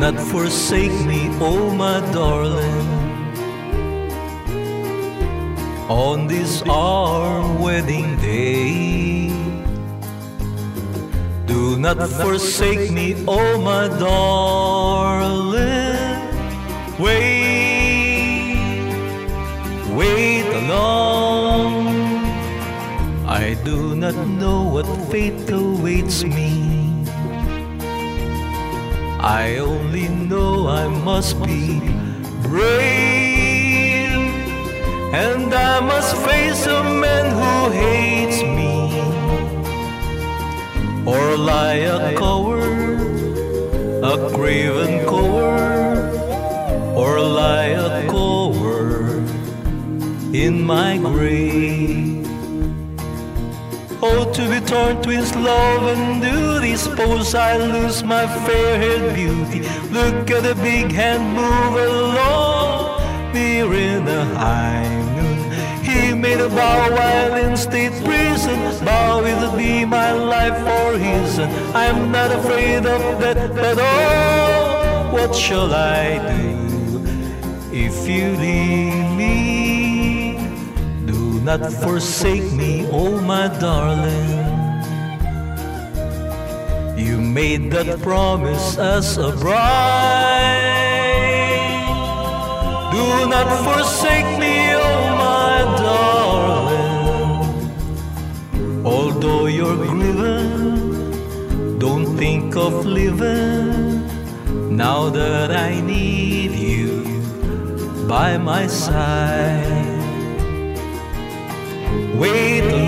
not forsake me, oh my darling. On this our wedding day, do not forsake me, oh my darling. Wait along. I do not know what fate awaits me. I only know I must be brave, and I must face a man who hates me, or lie a coward, a craven coward, or lie a coward in my grave. Oh, to be torn to his love and duty, suppose I lose my fair-haired beauty. Look at the big hand move along, near in the high noon. He made a vow while in state prison, vow it would be my life for his. And I'm not afraid of death, but oh, what shall I do if you leave me? Do not forsake me, oh my darling. You made that promise as a bride. Do not forsake me, oh my darling. Although you're grieving, don't think of living, now that I need you by my side. Wait